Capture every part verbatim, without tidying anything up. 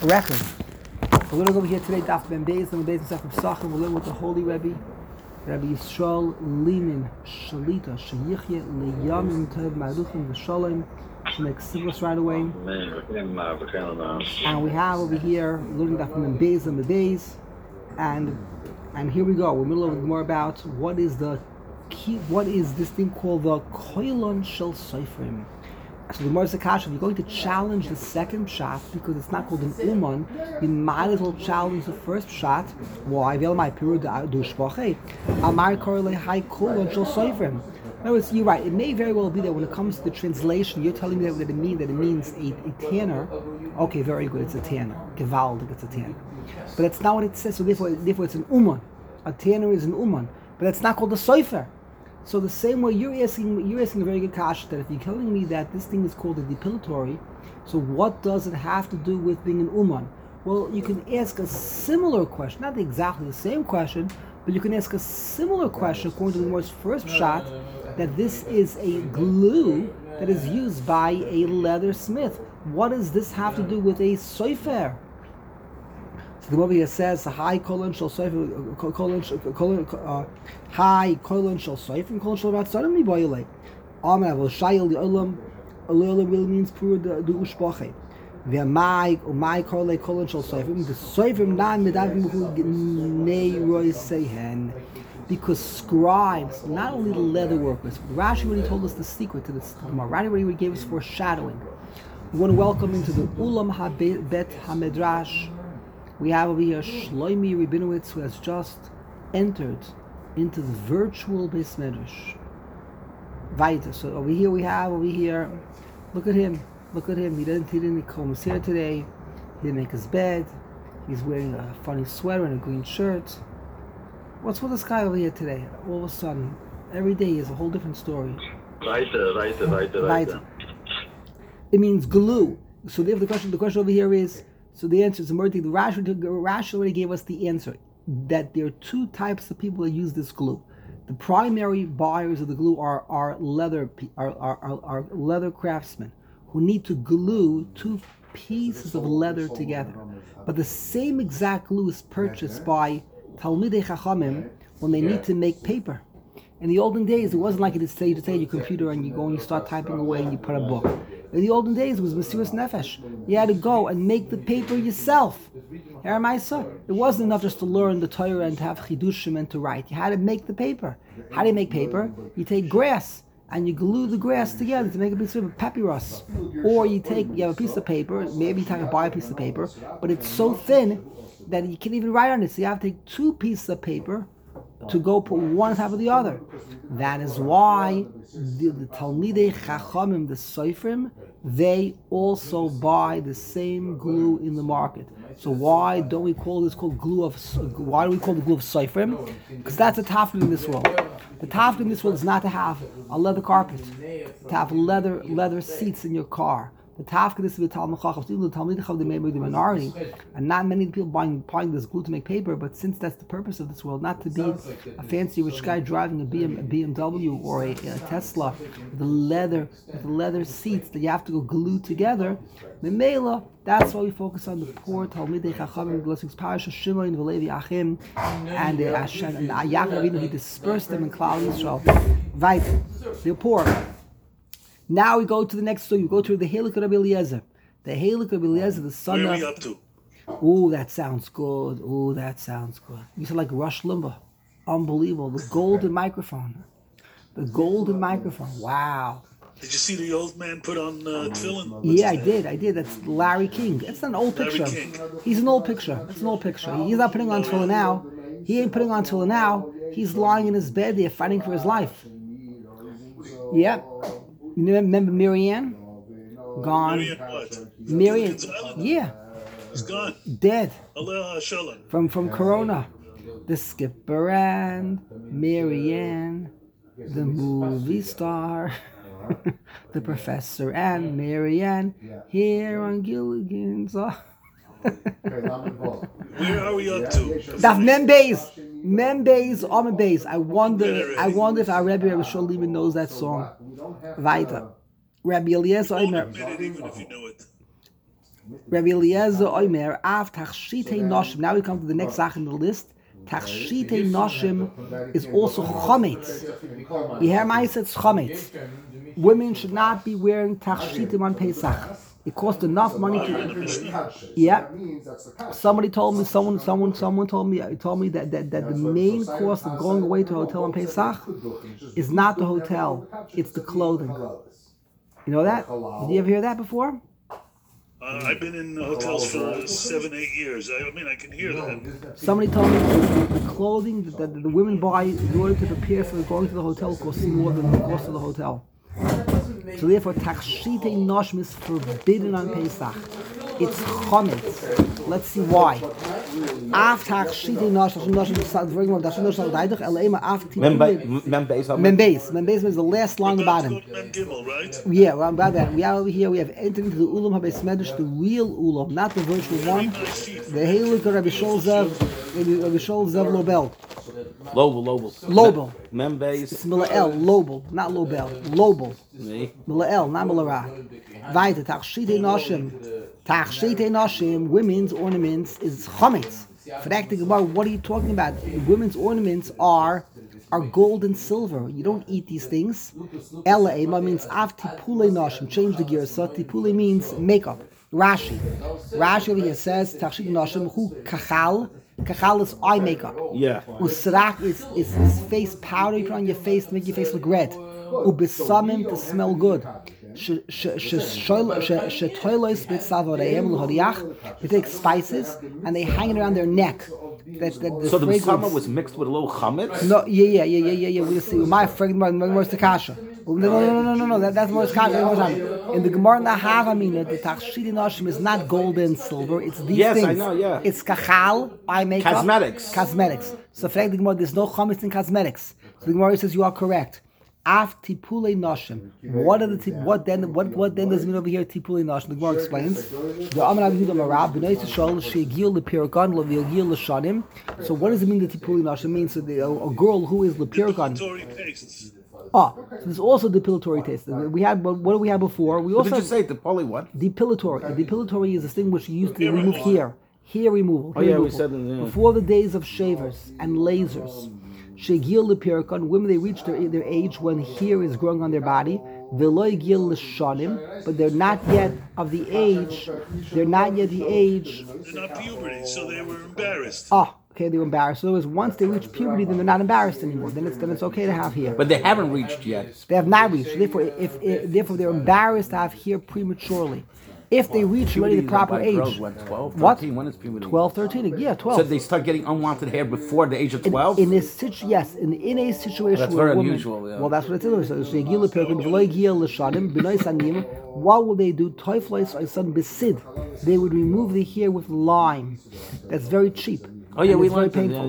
record. We're going to go over here today, Daf Ben Beis, and Beis Mesach Pesachim. We're learning with the Holy Rebbe, Rabbi Yisrael Liman Shalita Sheyichye Leyamim Tov Ma'aruchim V'Shalom. She'll make syphilis right away. And we have over here learning Daf Ben Beis and Beis, and and here we go. We're in the middle of more about what is the key, what is this thing called the Koilon Shel Soifrim. So the Gemara Zakash, if you're going to challenge the second shot because it's not called an uman, you might as well challenge the first shot. Why? Vel my piru du shpoche. Amar korle high kolon shel soifrim. In other words, you're right. It may very well be that when it comes to the translation, you're telling me that it means that it means a, a tanner. Okay, very good. It's a tanner. Gewaldig, it's a tanner. But that's not what it says. So therefore, therefore it's an uman. A tanner is an uman, but it's not called a soifer. So the same way you're asking, you're asking a very good kasha that if you're telling me that this thing is called a depilatory, so what does it have to do with being an uman? Well, you can ask a similar question, not exactly the same question, but you can ask a similar question according to the Gemara's first shot, that this is a glue that is used by a leather smith. What does this have to do with a soifer? So the Gemara here says, "High kolon shel soifer, kolon kolon high kolon shel soifer, and kolon shel ratzanim miboyle." Amar avol shayil the olam, olam really means pur the ushpache. Ve'mai umai kolon kolon shel soifer. The soifer nan medavim hu nei roy sehen, because scribes, not only the leather workers, Rashi already told us the secret to this. Rashi already gave us foreshadowing. We want to welcome into the ulam habet hamedrash. We have over here Shloimi Rabinowitz, who has just entered into the virtual Beis Medrash. Weiter. So over here we have, over here, look at him, look at him. He didn't, he didn't comb his hair today. He didn't make his bed. He's wearing a funny sweater and a green shirt. What's with this guy over here today? All of a sudden, every day is a whole different story. Weiter, weiter, weiter, weiter. It means glue. So therefore the question, the question over here is, so the answer is the Murti. The Rashi, Rashi already gave us the answer that there are two types of people that use this glue. The primary buyers of the glue are are leather are, are, are, are leather craftsmen who need to glue two pieces of leather together. But the same exact glue is purchased by Talmidei Chachamim when they need to make paper. In the olden days, it wasn't like it is today. You take your computer and you go and you start typing away and you put a book. In the olden days, it was Mesiras Nefesh. You had to go and make the paper yourself. It wasn't enough just to learn the Torah and to have chidushim and to write. You had to make the paper. How do you make paper? You take grass and you glue the grass together to make a piece of papyrus. Or you take, you have a piece of paper, maybe you can buy a piece of paper, but it's so thin that you can't even write on it. So you have to take two pieces of paper to go put one on top of the other. That is why the, the Talmidei Chachamim, the Soifrim, they also buy the same glue in the market. So why don't we call this called glue of? Why do we call the glue of Soifrim? Because that's a tafel in this world. The tafel in this world is not to have a leather carpet, to have leather leather seats in your car. The tafka is to be Talmud Chacham. Even the Talmud Chacham, they may be the minority, and not many people buying buying this glue to make paper. But since that's the purpose of this world, not to be a fancy rich guy driving a, B M, a B M W or a, a Tesla with the leather with the leather seats that you have to go glue together, Memela, that's why we focus on the poor Talmidei Chachamim, blessings Parasha Shimon V'Levi Achim, and the Hashem and Yaakov. He dispersed them in Klal Yisrael. Right, they're poor. Now we go to the next story. We go to the Helik Rabbi Eliezer. The Helik Rabbi Eliezer, the son of... Where are we up to? Ooh, that sounds good. Ooh, that sounds good. You sound like Rush Limbaugh. Unbelievable. The golden microphone. The golden microphone. Wow. Did you see the old man put on uh, tefillin? Yeah, I did. I did. That's Larry King. It's not an old Larry picture. King. He's an old picture. It's an old picture. He's not putting on tefillin now. He ain't putting on tefillin now. He's lying in his bed there fighting for his life. Yeah. You remember Marianne? Gone. Marianne what? Marianne, yeah. He's gone. Dead. Allah Shalom. From from Corona. The skipper and Marianne, the movie star, the professor and Marianne, here on Gilligan's. Where are we up to? Daf Membeis. Membeis, Omebeis. I wonder I wonder if our Rebbe Rabbi Shol even knows that song. Weiter. Rabbi Eliezer Omer. Admit it even if you know it. Rabbi Eliezer Omer, Av Tachshitei Noshim. Now we come to the next Zach in the list. Tachshitei Noshim is also Chometz. Yehermai says Chometz. Women should not be wearing Tachshitim on Pesach. It costs enough money to. Yeah. Somebody told me. Someone. Someone. Someone told me. Told me that, that, that the main cost of going away to a hotel on Pesach is not the hotel. It's the clothing. You know that? Did you ever hear that before? Uh, I've been in hotels for seven, eight years. I, I mean, I can hear that. Somebody told me the clothing that, that the women buy in order to prepare for going to the hotel costs more than the cost of the hotel. So therefore, Tachshitei Noshim is forbidden on Pesach. It's Chometz. Let's see why. Af Tachshitei Noshim, Noshim is very well. Tachshitei Noshim is Daidach. Eleima Af Tipulei. Membeis. Membeis. Membeis is the last line on the bottom. Mem Gimel, right? Yeah, well, about that. We are over here. We have entered into the Ulam Habei Medrash, the real Ulam, not the virtual one. The Heilig of Rabbi Shol Zev, Rabbi Shol Zev Lobel. Lobel, Lobel. Lobel. Membeis. It's Mila'el, Lobel, not Lobel. Lobel. Mila'el, not Milara. Weiter, Tachshitei Noshim. Tachshitei Noshim, women's ornaments, is Chometz. Frag the Gemara, what are you talking about? Women's ornaments are are gold and silver. You don't eat these things. Ela Ema means Av Tipulei Noshim. Change the gear. So Tipulei means makeup. Rashi. Rashi over here says, Tachshitei Noshim, hu kachal. Kachal is eye makeup. Yeah. Usrak is, is, is face powder you put on your face to make your face look red. Ubesamim to smell good. They take spices and they hang it around their neck. That, that the so the fragrance. summer was mixed with a little chametz? No, yeah, yeah, yeah, yeah, yeah, yeah. We'll see. My fragrance, more the kasha. No, no, no, no, no, no. That, that's more kasha. In the Gemara in the Havamina, the Tachshitei Noshim is not gold and silver. It's these yes, things. Yes, I know. Yeah. It's kachal, eye makeup, cosmetics. Cosmetics. So, for the Gemara, there's no chametz in cosmetics. So the Gemara says you are correct. Af tipulei noshim. What are the tip, what then? What what then does it mean over here? Tipulei noshim. The Gemara explains. The Amar Avihu Marab b'nei Yisrael she'gil lepiragon le'v'yagil l'shanim. So what does it mean? The tipulei noshim means so the, a, a girl who is lepiragon. Depilatory tastes. Ah, so there's also depilatory taste. We had what do we have before? We also what did you say? Depilatory what? Depilatory. A depilatory is this thing which you used to remove hair, hair removal. Hair oh yeah, removal. we said it. Yeah. Before the days of shavers and lasers. Shegil lepirkon, women they reach their, their age when hair is growing on their body. Veloy gil l'shanim, but they're not yet of the age. They're not yet the age. They're not puberty, so they were embarrassed. Ah, okay, they were embarrassed. So it was once they reach puberty, then they're not embarrassed anymore. Then it's then it's okay to have hair. But they haven't reached yet. They have not reached. Therefore, if, if therefore they're embarrassed to have hair prematurely. If they reach already the proper age. Girls, what, twelve, what? thirteen, when is puberty? twelve, thirteen, yeah, twelve. So they start getting unwanted hair before the age of twelve? In, in a situ- yes, in, in a situation that's where very a woman, unusual, yeah. Well, that's what it is. So, what will they do? They would remove the hair with lime. That's very cheap. Oh yeah, and we it's very learned painful.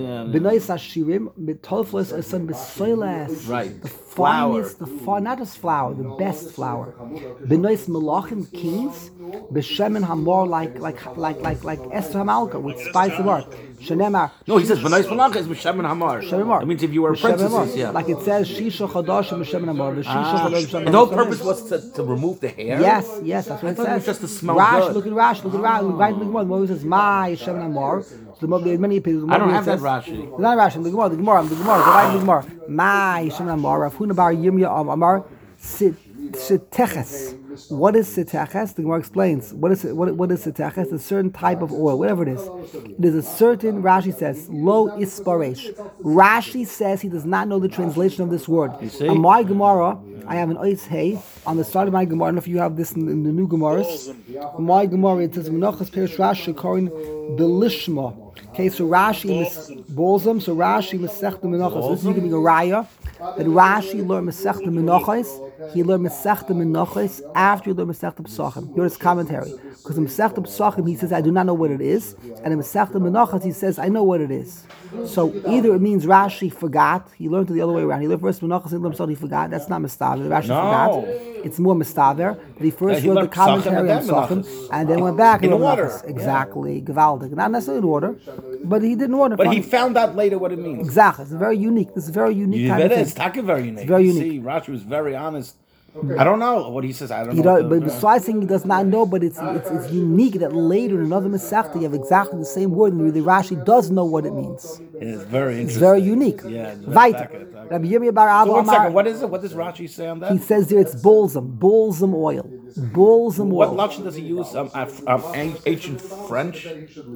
Right. The Flour. finest, the fi- not just flour, the best flour. Benois Melachim kings, Beshemen Hamor like like like like like Esther Hamalka with spice of art. Shenemar. No, he says Benois Melachim is Beshemen Hamar. It means if you were a princess, yeah. Like it says Shisha Chadash and Beshemen Hamor. Ah. And the whole purpose was to, to remove the hair. Yes, yes, that's what it I thought says. it was just to smell Rash, good. look at Rash, look at Rash. Right in the Gemara, the Gemara says My Shemen Hamor. So the many people. I don't have that Rashi. Not Rashi. The Gemara, the Gemara, the Gemara. Go right in the Gemara. My Shemen Hamor. Rav Huna bar Yirmiyah Amar Siteches. What is siteches? The Gemara explains. What is it? What, what is siteches? A certain type of oil, whatever it is. It is a certain. Rashi says lo isparesh. Rashi says he does not know the translation of this word. On my Gemara, I have an ois hey on the start of my Gemara. I don't know if you have this in, in the new Gemaras. On my Gemara, it says menachas perish Rashi korin belishma. Okay, so Rashi balsam. So Rashi mesech the menachas. This is going to be a raya. That Rashi learned Masech the Menachos, he learned Masech the Menachos after he learned Masech the Pesachim. Here's his commentary. Because in Masech the Pesachim he says, I do not know what it is. And in Masech the Menachos he says, I know what it is. So either it means Rashi forgot, he learned it the other way around. He learned first Menachos and learned he forgot. That's not Mistaver. Rashi no. forgot. It's more Mistaver. That he first yeah, he wrote the commentary on Pesachim Pesachim and then went back in and order. Menachos. Exactly. Yeah. Gewaldig. Not necessarily in order, but he didn't order. But he found out later what it means. Exactly. It's very unique. This is very unique You kind of thing. It's very unique. It's very unique. See, Rashi was very honest I don't know what he says. I don't You know. know, but besides saying he does not know, but it's, it's it's unique that later in another Masechta you have exactly the same word, and the Rashi does know what it means. It's very interesting. It's very unique. Yeah. it's very Weiter. taka, taka. Rabbi Yirmiyah bar Abba So one Amar- second. What is it? What does Rashi say on that? He says there it's balsam, balsam oil, balsam What oil. lashon does he use? Um, uh, um, ancient French,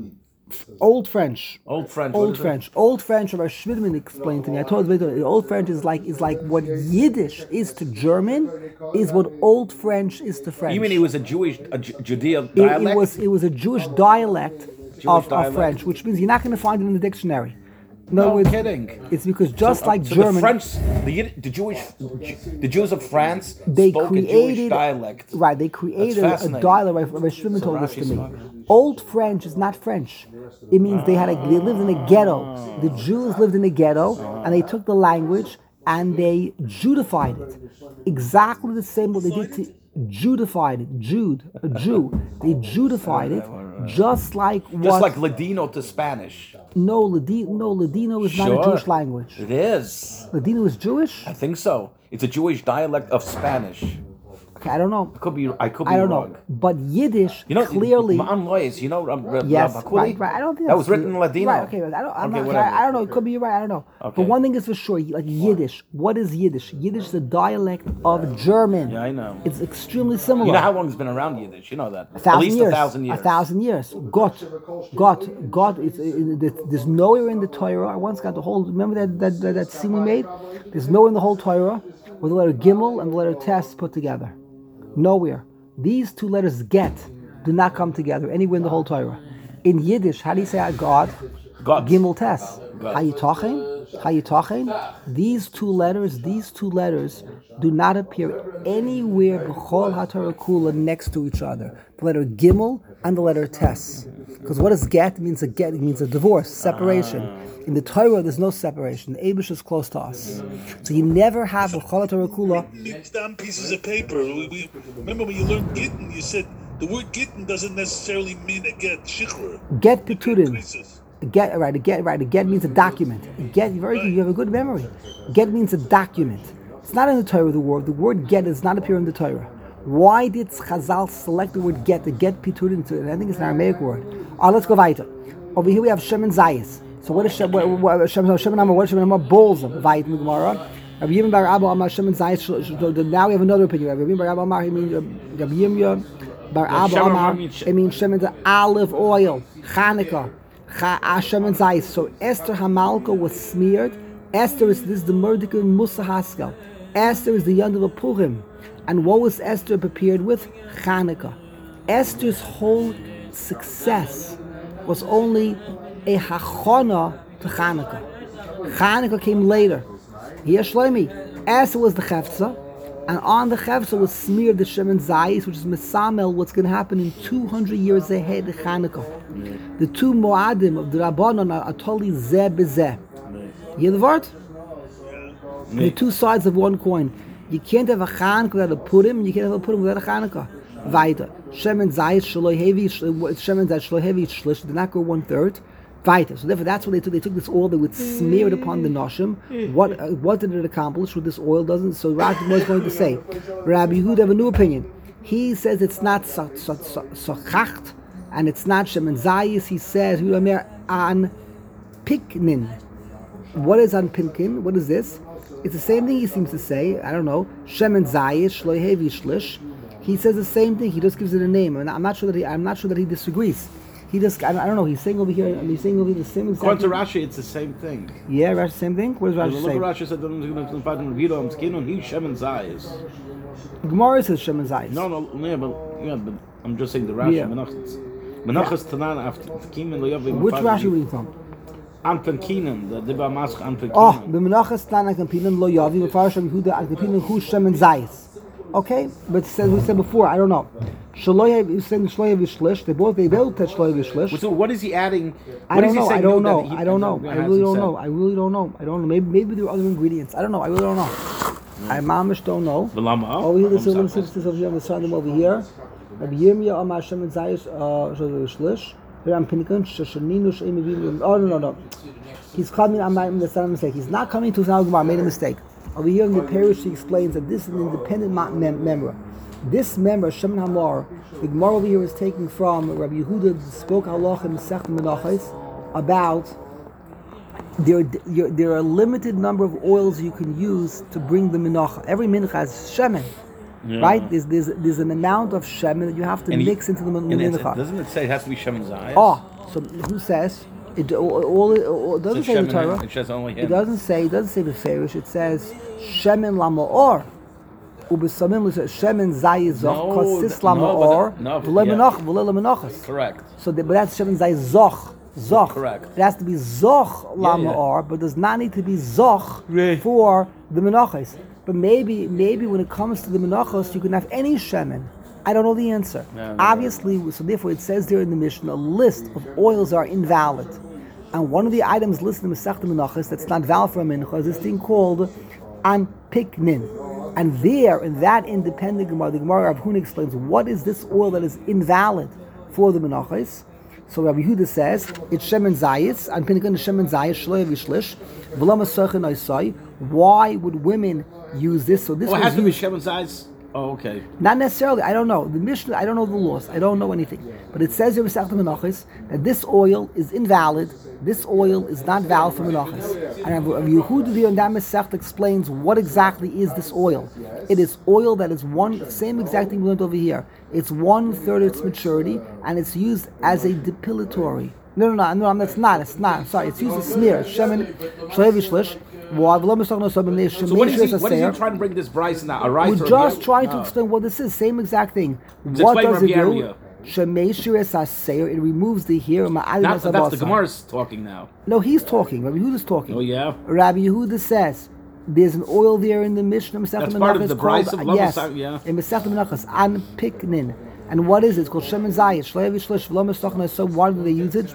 Old French. old French. What Old is it? French. Old French, Rabbi Schmidman explained to me. I told you, Old French is like is like what Yiddish is to German, is what Old French is to French. You mean it was a Jewish, a Ju- Judea It- dialect? It, was it was a Jewish dialect, of, dialect. of French, which means you're not going to find it in the dictionary. In other No words, kidding. It's because just So, uh, like so German, the French, the, Yid- the Jewish, the Jews of France they spoke a Jewish created dialect. right. They created a fascinating. dialect. Rabbi Rabbi Schmidman So told this to Rashi's me. smart. Old French is not French. It means they had a, they lived in a ghetto. The Jews lived in a ghetto, and they took the language and they Judified it. Exactly the same what they did to Judified it. Jude, a Jew. They Judified it, just like what. Just like Ladino to Spanish. no, Ladino. No, Ladino is not Sure. a Jewish language. It is. Ladino is Jewish. I think so. It's a Jewish dialect of Spanish. Okay, I don't know. Could be. I could be I don't wrong. know. But Yiddish You know, clearly. Ma'an Lois, you know, um, Rab- Yes, Rab Hakuli? right, right. I don't think that that's was written true. in Ladino. Right, okay, but I don't. I'm Okay, not, whatever. I, I don't know. It could be you're right. I don't know. Okay. But one thing is for sure, like Yiddish. What is Yiddish? Yiddish is a dialect of German. Yeah, I know. It's extremely similar. You know how long it's been around Yiddish? You know that. A thousand At least years. a thousand years. A thousand years. Gott, Gott, Gott. It's, it, it, there's nowhere in the Torah. I once got the whole. Remember that that that, that scene we made? There's nowhere in the whole Torah where the letter Gimel and the letter Tes put together. Nowhere. These two letters get do not come together anywhere in the whole Torah. In Yiddish, how do you say God? God. Gimel Tes. God. Hayitachen? Hayitachen? These two letters, these two letters do not appear anywhere b'chol HaTorah Kula next to each other. The letter Gimel and the letter Tes. Because what does get? It means a get, it means a divorce, separation. In the Torah, there's no separation. The Eibush is close to us. So you never have b'chol HaTorah Kula. It's down pieces of paper. We, we, remember when you learned Gittin, you said the word Gittin doesn't necessarily mean a get, shikra. Get Peturim. Krisis. Get right. A get right. A get means a document. A get very good. You have a good memory. Get means a document. It's not in the Torah. The word. The word get does not appear in the Torah. Why did Chazal select the word get? The get piturin to it. I think it's an Aramaic word. Uh, let's go weiter. Over here we have Shem and Zayis. So what is Shem? What, what, Shem Shem Nama? What is Shem Nama? Bolzim. Vayit in the Gemara. Rabbi Yirmiyah bar Abba Amar Shem and Zayis. Now we have another opinion. Rabbi Yirmiyah bar Abba Amar. He means Rabbi Yirmiyah bar Abba Amar. It means Shem and olive oil. Chanukah. Hashem and Zayis. So Esther Hamalka was smeared. Esther is this is the Mordecai Musa Haskell. Esther is the Yom of Purim. And what was Esther prepared with? Chanukah. Esther's whole success was only a hachana to Chanukah. Chanukah came later. Here Shlomi. Esther was the Chefza. And on the Chefza was smeared the Shem and Zayis, which is Mesamel, what's going to happen in two hundred years ahead, the Chanukah. The two Moadim of the Rabbanon are totally zeh bezeh. You hear the word? The two sides of one coin. You can't have a Chanukah without a Purim, you can't have a Purim without a Chanukah. Weiter. Shem and Zayis, Shaloi Hevi, Shem and Zayis, Shaloi Hevi, Shlish, did not go one third. Weiter. So therefore, that's what they took. They took this oil, they would smear it upon the noshim. What uh, what did it accomplish? What this oil doesn't. So Rashi was going to say, Rabbi Yehuda have a new opinion. He says it's not sochacht, and it's not Shem and Zayis. He says Yudamer an piknin. What is an pinkin? What is this? It's the same thing he seems to say. I don't know. Shem and Zayis, Shloi Hevi Shlish. He says the same thing. He just gives it a name, and I'm not sure that he. I'm not sure that he disagrees. He just, I don't, I don't know, he's saying over here, he's saying over here the same exact According to Rashi, it's the same thing. Yeah, Rashi, same thing? What does Rashi Look say? at Rashi said, "Vidom skin on he Shem and Zayis." Gemara says Shem and Zayis. No, no, yeah, but yeah, but I'm just saying the Rashi. Yeah. Menachas, Menachas Tanan after Kimin lo Yavim. Which Rashi are you from? Anton Keenan, the Dibba Mask Anton Oh, Keenan. the Menachas Tana Kampinan Lo Yavi, the Farsham Yehuda Kampinan Hu Shem and Zayis. Okay, but said we said before, I don't know. Shaloy is saying Shloy Vishlish. They both they both touch Shloy Vishlish. So what is he adding? I What don't is he know. I saying don't new know. that he- I don't know. that I hasn't really don't said? know. I really don't know. I don't know. Maybe maybe there are other ingredients. I don't know. I really don't know. I mamish don't know. V'lama? Over here, the I'm silver sorry. sisters over here on the side of them over here. Rabbi Yirmiyah Amar Shem and Zayis Shloy Vishlish. Here I'm Pinnikan Shashaninu Sheim. Oh no no no. He's coming. I'm not. That's not a mistake. He's not coming to Zal Gemara. Made a mistake. Over here in the parish, he explains that this is an independent mem- member. This member, Shemin Hamor, the Gemara over here is taking from Rabbi Yehuda spoke halacha in Masechet Menachos about there, there, there are a limited number of oils you can use to bring the mincha. Every mincha has shemen, yeah. right? There's, there's there's an amount of shemen that you have to and mix he, into the mincha. Doesn't it say it has to be shemen zayis? Oh, so who says? It all, all, all it doesn't so say the Torah. It, says only him. It doesn't say. It doesn't say the farish. It says shemen lamaor. Ubesamim shemen zayizoch kosis lamaor v'lemenachas. Correct. So, the, but that's shemen zayizoch. Zoch. Correct. It has to be zoch lamaor, yeah, yeah. but does not need to be zoch right. for the menachos. But maybe, maybe when it comes to the menachos, you can have any shemen. I don't know the answer. No, no, Obviously, no. So therefore, it says there in the Mishnah, a list of oils are invalid. And one of the items listed in Masechet Menachos that's not valid for a mincha is this thing called anpiknin. And there, in that independent Gemara, the Gemara Rav Huna explains what is this oil that is invalid for the menachos. So Rabbi Yehuda says it's shemen zayis and pinnacle shemen zayis shloy v'shlish v'lama sochen oisai. Why would women use this? So this oh, it has to used, be shemen zayis. Oh, okay. Not necessarily. I don't know the Mishnah. I don't know the laws. I don't know anything. But it says in Masechet Menachos that this oil is invalid. This oil is not valid for menachos. And Rabbi Yehuda in that Masechet explains what exactly is this oil. It is oil that is one same exact thing we learned over here. It's one third of its maturity, and it's used as a depilatory. No, no, no, no, that's not. It's not. I'm sorry. It's used as smear. Shemen shloy v'shlish. So what is, he, what is he trying to bring this Bryce now? A rice We're just trying no. to explain what this is. Same exact thing. It's what does it do? It removes the hair. That's the Gemara's talking now. No, he's talking. Rabbi Yehuda's talking. Oh yeah. Rabbi Yehuda says there's an oil there in the Mishnah. That's part of the Bryce of yes, yeah. in Masechet Menachos anpiknin. And what is it? It's called shemen zayis. Shloy v'shlish v'lo mestochna. So why do they use it?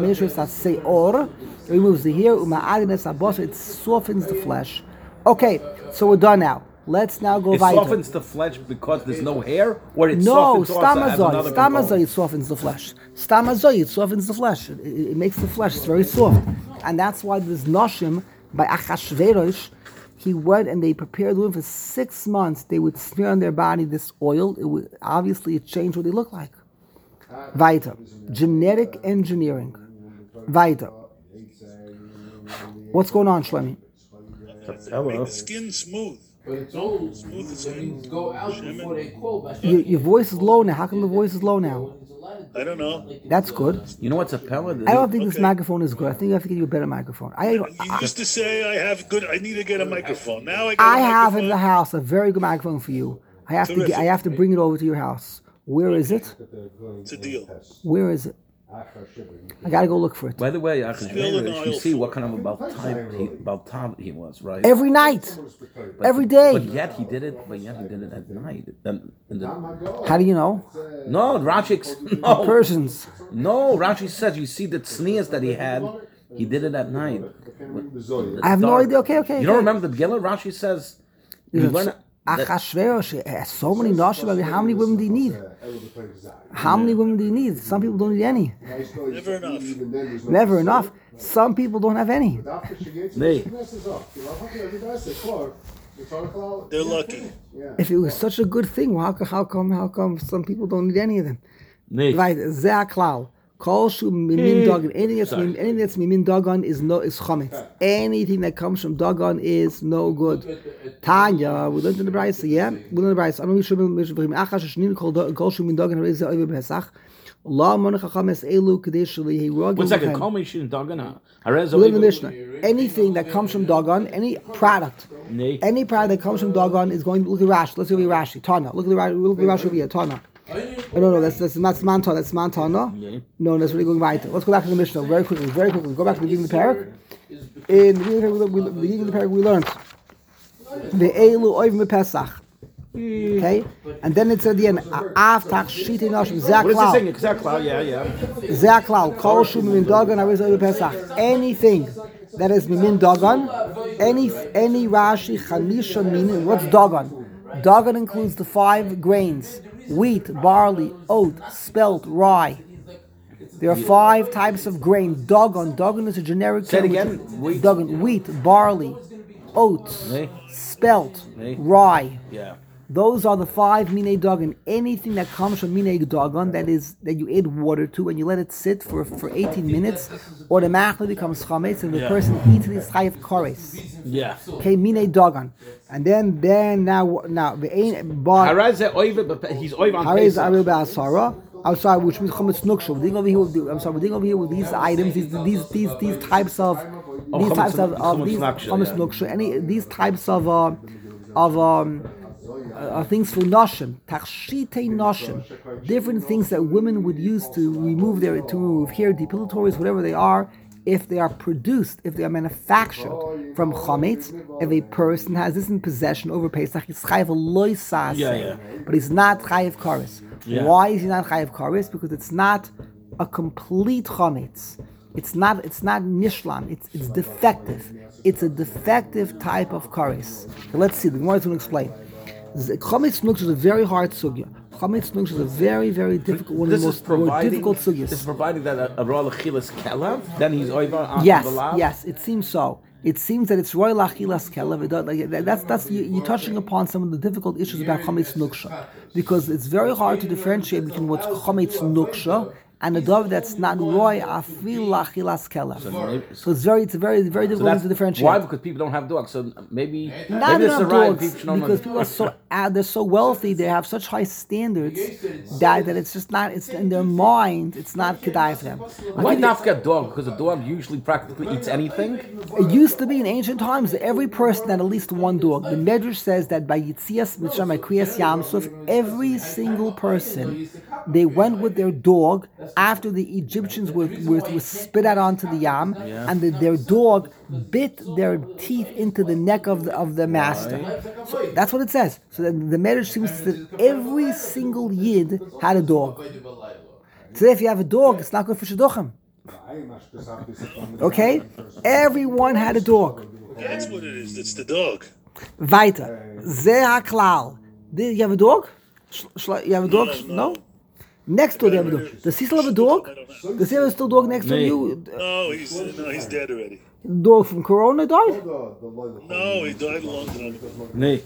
It removes the hair. It softens the flesh. Okay, so we're done now. Let's now go. It weiter. softens the flesh because there's no hair, or it no, softens also stamazoi. Stamazoi it softens the flesh. Stamazoi it softens the flesh. It, it, it makes the flesh it's very soft, and that's why there's noshim by Achashverosh. He went and they prepared the women for six months. They would smear on their body this oil. It would obviously it changed what they look like. Weiter. Genetic engineering. Weiter. What's going on, Shlomi? Make the skin smooth. But it's all smooth skin. Go out before they call. Your, your voice is low now. How come the voice is low now? I don't know. That's good. You know what's a pellet? I don't think okay. this microphone is good. I think you have to get you a better microphone. I, you I, used to say I have good. I need to get a microphone. Now I. Got I a have microphone. in the house a very good microphone for you. I have Terrific. to get. I have to bring it over to your house. Where is it? It's a deal. Where is it? I gotta go look for it. By the way, you see what kind of about type he, about time he was, right? Every night, but, every day. But yet he did it. But yet he did it at night. And, and the, How do you know? No, Rashi. No, the Persians. No, Rashi says you see the tznias that he had. He did it at night. I have dark. no idea. Okay, okay. You okay. don't remember the Gila? Rashi says. You learn. Achashverosh has so many noshim. How many women do you need? How many women do you need? Some people don't need any. Never enough. Never enough. Some people don't have any. Nee. They're lucky. If it was such a good thing, well, how, how come? How come some people don't need any of them? Nee. Right, Ze'aklal. Kol shu mimin dagan. Anything that's anything that's mimin dagan is no is chametz. Anything that comes from dagan is no good. Tanya, we learned in the Brayso, yeah, we learned in the Brayso. I don't know if we achash shnin kol kol shu min dagan is over pesach. Allah monach chametz elu kadesh li hirog. One second, kol mishin dagan. We learned in the Mishnah. Anything that comes from dagan, any product, nee. any product that comes from dagan is going to look at Rashi. Let's look at Rashi. Tana, look at Rashi. Look at Rashi over here. Tana. Oh, no, no, that's that's not Manta, that's Manta, no? Yeah. No, that's really going right. Let's go back to the Mishnah very quickly, very quickly. Go back to the beginning of the parak. In the beginning of the, we, the beginning of the parak, we learned the Eilu Oiv Pesach. Okay? And then it said at the end, Aftach Shiti Nashim Zaklal. What is it saying? Zaklal, yeah, yeah. Zaklal, Kol Shum Min Dagan, Ariz Oiv Pesach. Anything that is Min Dagan, any, any Rashi, Chamisha Min, what's Dagan? Dagan includes the five grains. Wheat, barley, oat, spelt, rye. There are five types of grain. Dagan. Dagan is a generic term. Say it again. Wheat. Dagan. Wheat, barley, oats, Nee. spelt, Nee. rye. Yeah. Those are the five minei dagan. Anything that comes from minei dagan that is that you add water to and you let it sit for, for eighteen minutes, automatically becomes chametz, and the Yeah. person eats it is chayiv kores. Yeah. Okay, minei dagan, and then then now now the ain but Haraz oiv, he's oiv on Harez Pesach. Aril Ba'asara. I'm sorry, which means chametz nuksha. We're dealing over here with, I'm sorry, we're dealing over here with these items, these these these these types of Oh, these chametz- types of, of chametz these nuksha, chametz yeah. nuksha. Any these types of uh, of um. Uh, things for noshim, tachshitei noshim, different things that women would use to remove their to remove hair depilatories, whatever they are, if they are produced, if they are manufactured from chametz. If a person has this in possession over Pesach, he's chayiv loy saseh, Yeah, yeah. but he's not chayiv kares. Yeah. Why is he not chayiv kares? Because it's not a complete chametz. It's not. It's not nishlam. It's it's defective. It's a defective type of kares. So let's see. The Gemara is going to explain. Chametz nuksha is a very hard sugya. Chametz nuksha is a very, very difficult, one of This the is most more providing. difficult This is sugyas. providing that a, a royal achilas kelav. Then he's oiv on Yes, the lav. yes, it seems so. It seems that it's royal achilas kelev. It does- like, that- That's that's you, you're touching upon some of the difficult issues about chametz nuksha, because it's very hard to differentiate between what's chametz nuksha and a dove that's not roy afil achilas kelev. So it's very, it's a very, very So difficult that's to differentiate. why, because people don't have dogs. So maybe Not maybe it's enough the right dogs, people don't because know. people are so uh, they're so wealthy, they have such high standards that, that it's just not, it's in their mind, it's not kedai for them. I'll Why give you- not get dog? Because a dog usually practically eats anything. It used to be in ancient times that every person had at least one dog. The Medrash says that by Yitzias Mitzrayim, by Kriyas Yamsuf, every single person, they went with their dog after the Egyptians were, were, were spit out onto the Yam, and the, their dog bit their teeth into the neck of the, of the master. So that's what it says. So then the Medrash seems to say that every single Yid had a dog. Today, if you have a dog, it's not good for Shidduchim. Okay? Everyone had a dog. That's what it is. It's the dog. Weiter. Zeh haklal. Did you have a dog? Sh- shla- You have a dog? No, no. No? Next door, you have a dog. Does he still have a dog? Does he have a still dog next to Nee. you? No, he's no, he's dead already. Dog from Corona died? No, he died a long time ago. Nee.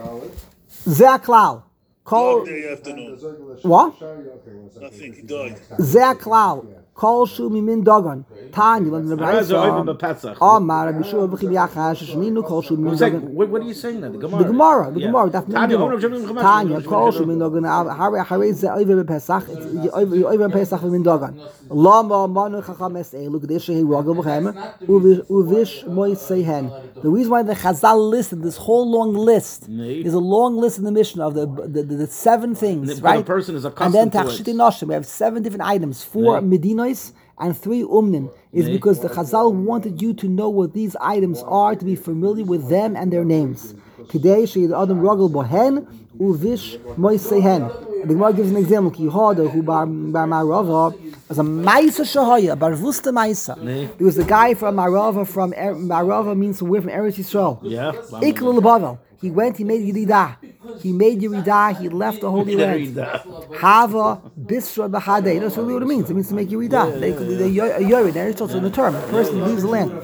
Zeh haklal. Call. Dog day afternoon. What? Nothing. He died. Zeh haklal. Call shu mimin dogon. Tanya, when the Haraz oiv Brayso. b'Pesach. Amar Rabbi Shua b'chim yachash shninu call shu mimin It's like, dogon. what, what are you saying then? The Gemara. The Gemara, the Yeah. Gemara, that's Tanya, Tanya. Omer Shem Yom Tanya, Chamash. kol shemin dogan, hare hare ze oive b'Pesach, it's oive oive b'Pesach v'min dogan. Lama manu chacham es elu k'desh shehi ragel b'chem uvish moisehen. The reason why the Chazal listed this whole long list Nee. is a long list in the Mishnah of the the, the, the seven things, Because right? a person is And accustomed then to it. Tachshitei Noshim, we have seven different items, four Nee. Medinos and three Umnim, is Nee. because the Chazal wanted you to know what these items are, to be familiar with them and their names. Today, Sheyid Adam Ragel Bohen, Uvish Moisehen. The Gemara gives an example. Ki Yehoda, who bar bar Marava, was a Maisa Shahaya, bar Vusta Maisa. Nee. He was the guy from Marava. From er, Marava means we're from Eretz Yisrael. Yeah. Ikl Bavel. He went. He made Yeridah. He made Yeridah. He left the Holy Land. Hava Bisra Bahadeh. You know that's really what it means. It means to make Yeridah. They they Yored. It's also in the term. The person leaves the land.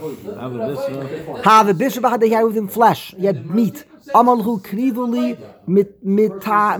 Hava Bisra Bahadeh. He had with him flesh. He had meat. Amalhu Krivuli mit mita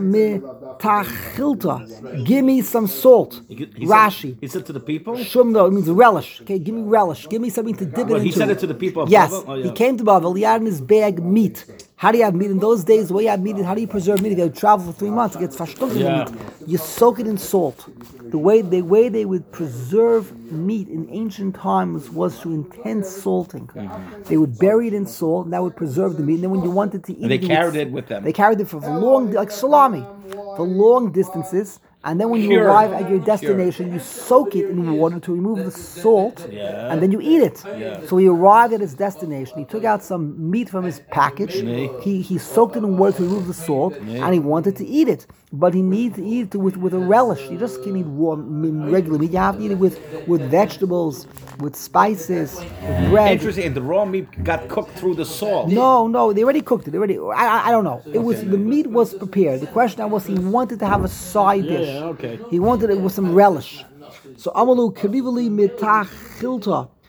mitachilta. Give me some salt. He, he Rashi. Said, he said to the people. Shumdo, it means relish. Okay, give me relish. Give me something to dip it Well, into. he said it to the people of Yes, Bavel? Oh, yeah. he came to Bavel. He had in his bag meat. How do you have meat in those days? The way you have meat, how do you preserve meat? If you travel for three months, it gets fashtunk in Yeah. the meat. You soak it in salt. The way the way they would preserve meat in ancient times was through intense salting. Mm-hmm. They would bury it in salt, and that would preserve the meat. And then when you wanted to eat And they it, you carried would- it with them. They carried it for long, like salami, for long distances. And then when you Cured. arrive at your destination, you soak it in water to remove the salt, Yeah. and then you eat it. Yeah. So he arrived at his destination. He took out some meat from his package. Nee. He he soaked it in water to remove the salt, Nee. and he wanted to eat it. But he needs to eat it with, with a relish. You just can't eat raw m- regular meat. You have to eat it with, with vegetables, with spices, with bread. Interesting. And the raw meat got cooked through the salt. No, no, they already cooked it. They already. I, I, I don't know. It was the meat was prepared. The question now was he wanted to have a side dish. Yeah, okay. He wanted it with some relish. So amalu karivali mitachilta.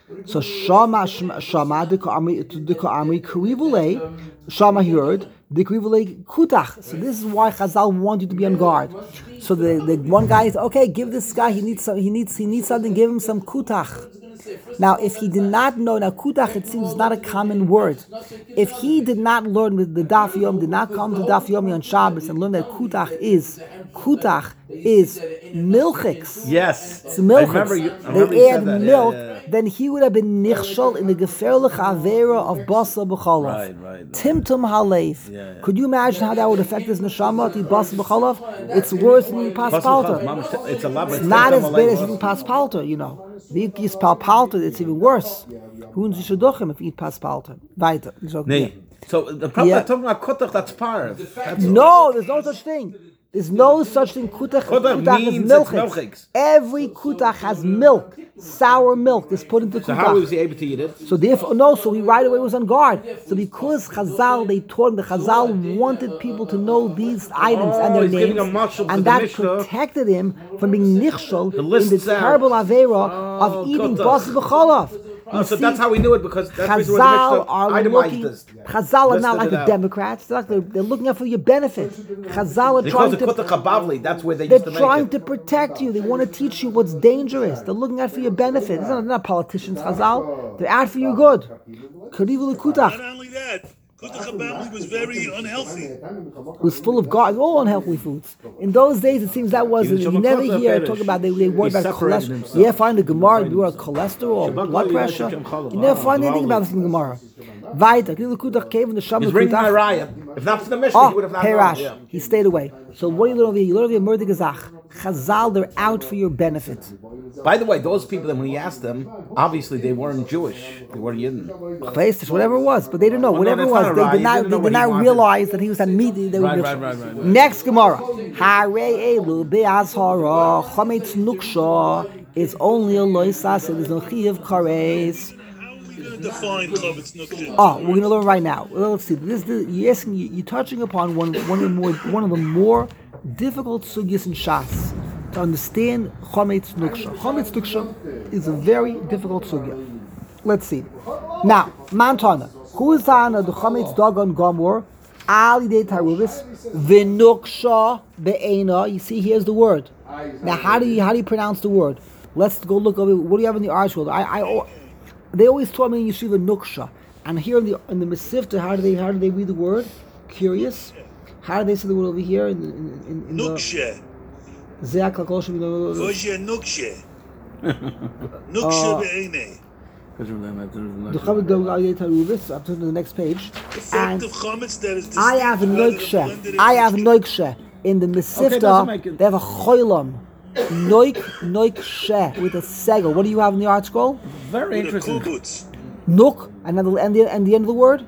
So Shama Shama the Amri the Amri Krivule, Shama heard the Krivule Kutach. So this is why Chazal want you to be on guard. So the, the one guy is okay. Give this guy he needs some, he needs he needs something. Give him some Kutach. Now, if he did not know, now Kutach it seems not a common word. If he did not learn with the Daf Yom, did not come to Daf Yomi on Shabbos and learn that Kutach is Kutach is milchix. Yes, it's milchix. I remember you, I remember they you add said that. milk. Yeah, yeah. Then he would have been nichshol in the gefährliche avera of basa b'chalav. Right, right, right. Timtum halev. Yeah, yeah. Could you imagine how that would affect his neshama to eat basa b'chalav? It's worse than eating paspalter. It's a lot. It's not as bad as eating paspalter, you know. If you eat paspalter, it's even worse. Who knows you should if you eat paspalter? Weiter. Nee. So the problem Yeah. I'm talking about kutach, that's par. No, there's no such thing. There's no such thing. Kutach, Kutach kutach is means milk. it's milchix. Every kutach has milk, sour milk is put into So kutach. how was he able to eat it? So therefore, no, so he right away was on guard. So because Chazal, they taught him, the Chazal wanted people to know these items Oh, and their he's giving names, a mashal to and the that Mishnah. protected him from being nichshol in the lists out. terrible avera Oh, of eating kutach. bas b'cholav. Oh, You so see, that's how we knew it, because that's the reason why the Chazal Mishnah are itemized looking. this. Chazal are not Listed like it the out. Democrats. They're, like they're, they're looking out for your benefit. Chazal are They call trying it to. kutach habavli. That's where they They're used to make trying it. to protect you. They want to teach you what's dangerous. They're looking out for your benefit. They're not, they're not politicians, Chazal. They're out for your good. Karivu l'kutach. Not only that, Kutach Habamli was very unhealthy. It was full of God, all unhealthy foods. In those days, it seems that was, Even you Shabbat never Kotach hear Perish. talk about, they, they worry He about separated cholesterol. himself. Yeah, find the Gemara, you are cholesterol, Shabbat blood Kotach pressure. Perish Cholov. You never find Ah, anything about this in the Gemara. Weiter, Karivu l'kutach came in the Shabbat He's bringing my Kutach. raya. If not for the Mishnah, Oh, he would have not known. Perash, Yeah. he stayed away. So what do you learn over here? You learn over here, Murder Gezach. Chazal, they're out for your benefit. By the way, those people, that when he asked them, obviously they weren't Jewish. They weren't Yidden. Places, whatever it was, but they didn't know. Well, Whatever no, it that's was, not they right. did not, He they didn't know did what he not wanted. realize that he was on meat. They were Right, rich. right, right, right, right. Next Gemara. Harei elu be'azhara chametz nuksha. It's only a loisas. It is no chiyav kares. How are we going to define Chavetz Nuksha? Oh, we're gonna learn right now. Well, let's see. This, this you're asking, you're touching upon one, one of the more, one of the more difficult sugyas in Shas to understand chametz nuksha. Chametz nuksha is a very difficult sugya. Let's see. Now, Mantana, who is on the chametz dagon gomor? Ali de taruvis v'nuksha be'ena. You see, here's the word. Now, how do you how do you pronounce the word? Let's go look over. What do you have in the article? I, I, they always taught me in yeshiva nuksha, and here in the in the Mesivta, how do they how do they read the word? Curious. How do they say the word over here in, in, in, in Nuksha. the Zeak Lakoshim? Voshe Nuksha. Nuksha be'ene. The Chavetz dagon taruvis. I'm turning to the next page. The fact And of Chametz that is I have a noikshe. I have a noikshe. In the doesn't Mesivta, make it- they have a choilam. Noik, noikshe, with a segel. What do you have in the art scroll? Very with a interesting. kubutz. Nuk, and then the, and the, and the end of the word?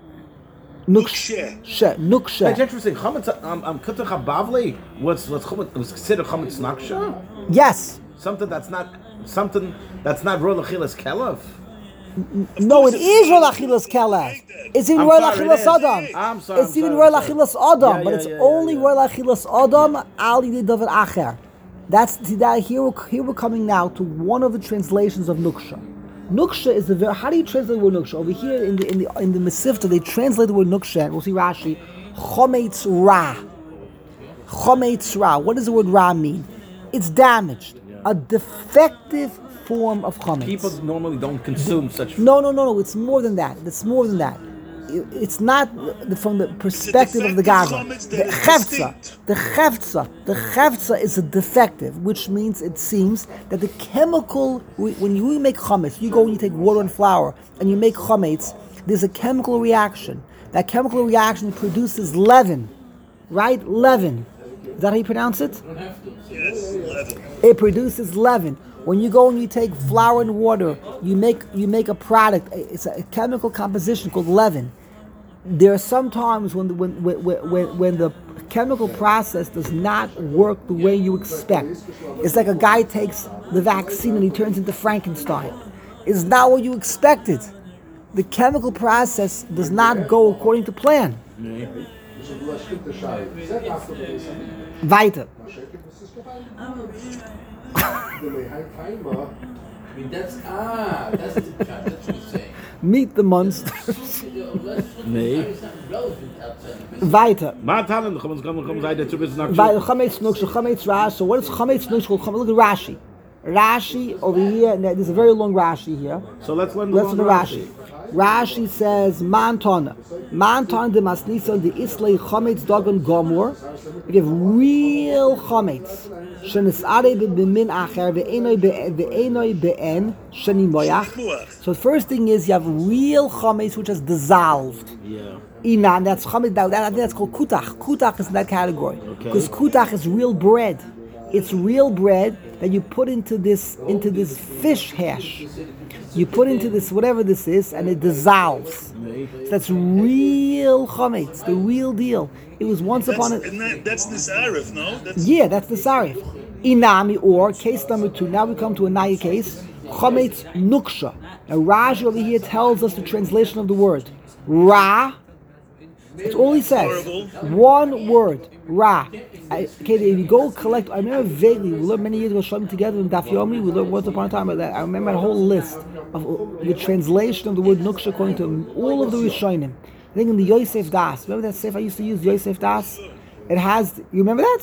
Nukshe. She, nukshe. That's interesting. Chametz, um, um, kutach habavli was was chametz was considered chametz naksha. Yes. Something that's not something that's not royal achilas kelev. No, it course is it's Royal not. Achilas Kelef. Like that. It's even I'm Royal sorry, it Achilas is. Adam. I'm sorry, It's I'm even sorry, Royal I'm sorry. Achilas Adam, Yeah, but yeah, it's yeah, only yeah. Royal Achilas Adam Ali de David Acher. That's see that here. We're, here we're coming now to one of the translations of Nuksha. Nuksha is the very. How do you translate the word Nuksha? Over here in the in the in the Mesivta, they translate the word Nuksha, and we'll see Rashi. Chometz Ra. Chometz Ra. What does the word Ra mean? It's damaged. A defective form of chometz. People normally don't consume such. No, no, no, no. It's more than that. It's more than that. It- It's not the, from the perspective of the defective Gaza. chametz The that is chefza, distinct. the chefza, the chefza is a defective, which means it seems that the chemical, when you make chametz, you go and you take water and flour and you make chametz. There's a chemical reaction. That chemical reaction produces leaven, right? Leaven. Is that how you pronounce it? Yes, eleven. It produces leaven. When you go and you take flour and water, you make you make a product. It's a chemical composition called leaven. There are some times when the, when, when when when the chemical process does not work the way you expect. It's like a guy takes the vaccine and he turns into Frankenstein. It's not what you expected. The chemical process does not go according to plan. Weiter. I mean, that's ah, that's the pshat. That's what he's saying. Meet the monsters. Nee. It's not relevant outside the business. Weiter. Matan, kommen kommen kommen Seite zu wissen nach. Weiter. Chametz nuksha, chametz ra. So what is chametz nuksha? Look at Rashi. Rashi over here. There's a very long Rashi here. So let's learn the Let's long look at Rashi. Rashi says, Mantana. Mantana de Masnisa de Islay Chometz Dagon Gomor. We give real Chometz. Shenis Are B'Min Acher Ve'enoi Be'en Sheni Moyach. So the first thing is you have real Chometz which is dissolved. Yeah. Inan, that's Chometz, that, I think that's called Kutach. Kutach is in that category. Because Kutach is real bread. It's real bread that you put into this into this fish hash. You put into this whatever this is, and it dissolves. So that's real chametz, the real deal. It was once That's, upon a and that, that's Nisarif, no? That's, yeah, that's the sarif. Inami or case number two. Now we come to a naya case. Chametz nuksha. Now Rashi over here tells us the translation of the word ra. That's all he says. Horrible. One word, ra. I, okay, if you go collect, I remember vaguely, we learned many years ago, Shalom together in Daf Yomi, we learned once upon a time about that. I remember a whole list of the translation of the word nuksha according to all of the Rishonim. I think in the Yosef Das, remember that sefer I used to use, Yosef Das? It has, you remember that?